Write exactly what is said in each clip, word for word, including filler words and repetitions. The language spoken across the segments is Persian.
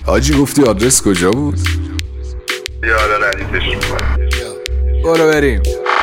آجی گفتی آدرس کجا بود؟ یالا ردیفش میکنم. برو بریم.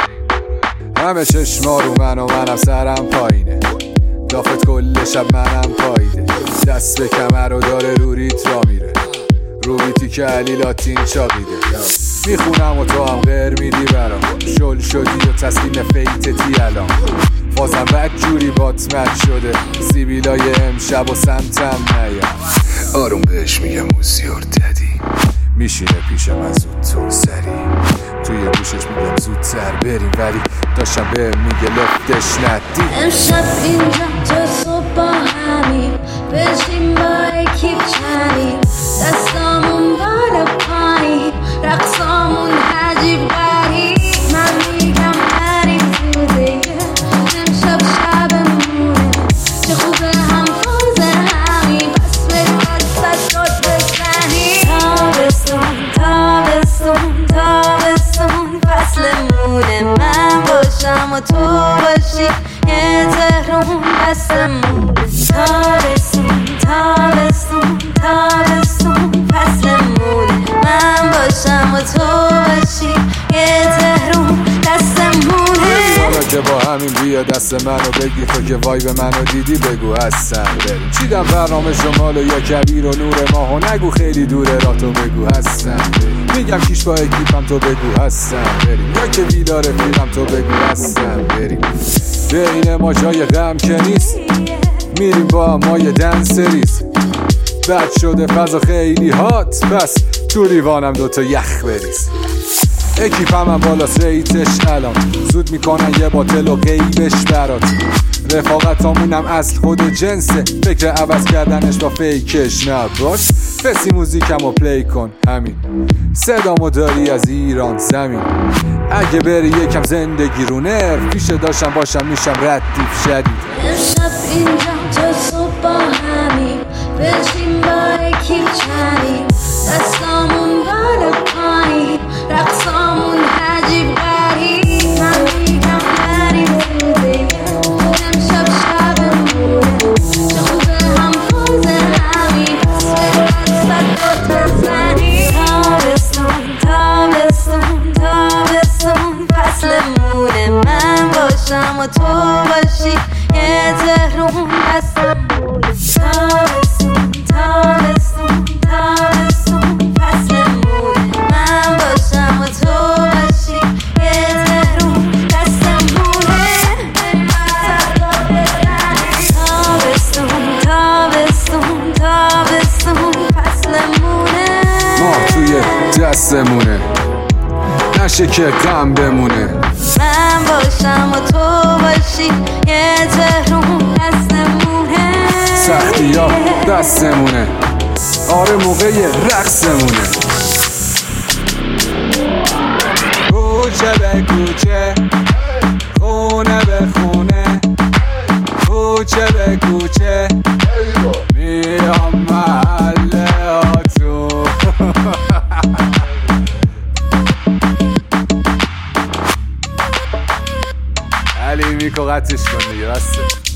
همه چشما رو من و منم سرم پایینه، دافت کل شب منم پاییده، دست به کمر و داره رو ریت را میره، رو بیتی که علی لاتین چاقیده. میخونم و تو هم غیر میدی برام، شل شدی و تسلیم فیتتی الان، بازم بد جوری باتمت شده، سیبیلای امشب و سمتم نیم. آروم بهش میگم موسیور ددی، میشینه پیش من زودتر سری، توی گوشش میگم زودتر بریم، ولی داشتم به میگه لفتش ندی. امشب اینجا تا صبح با همین بشیم با یکی چنین، دستامون بالا پایین، رقصامون عجیب غریب. من میگم بریم تو دیگه، امشب شبمونه، چه خوبه هم فاز همین، پس به دست داد بزنیم. تابستون تابستون تابستون فصلمونه، من باشم و تو باشی یه تهرون دستمون. تابستون تابستون تابستون فصلمونه، من باشم و تو باشی یه تهرون دستمونه. حالا که با همین بیا دست منو بگی، تو که وای به منو دیدی بگو هستم بریم. چیدم برنامه شمالو یا کبیر و نور ماهو، نگو خیلی دوره را تو بگو هستم بریم. میگم کیش با اکیپم تو بگو هستم بریم، یا که ویلا رفیقم تو بگو هستم بریم. بین ما جای غم که نیست، میریم با ما یه دنسریز، بد شده فضا خیلی هات، پس تو لیوانم دوتا یخ بریز. اکیپم هم بالاست ریتش الان، زود میکنن یه باتل و غیبش برات، رفاقتامونم اصل خود جنسه، فکر عوض کردنش با فیکش نباش. فسی موزیکم رو پلی کن همین، صدامو داری از ایران زمین، اگه بری یکم زندگی رو نرف، پیشه داشتم باشم میشم ردیف شدید. امشب اینجا تا صبح با همین بشیم با یکی چنین، دستامون بالا پایین، رقصامون عجیب غریب. من میگم بریم تو دیگه، امشب شبمونه، چه خوبه هم فاز همین، پس به دست داد بزنیم. تابستون تابستون تابستون فصلمونه، من باشم و تو باشی یه تهرون دستمونه. تابستون تابستون تابستون فصلمونه، من باشم و تو باشی یه تهرون دستمونه. تابستون تابستون تابستون فصلمونه، ما توی دستمونه، نشه که غم بمونه، من باشم و تو باشی یه تهرون دستمونه. سختی ها دستمونه، آره موقع رقصمونه. کوچه به کوچه، خونه به خونه، کوچه به کوچه، میام محله هاتون. علی میکو قطعش کن دیگه بسته.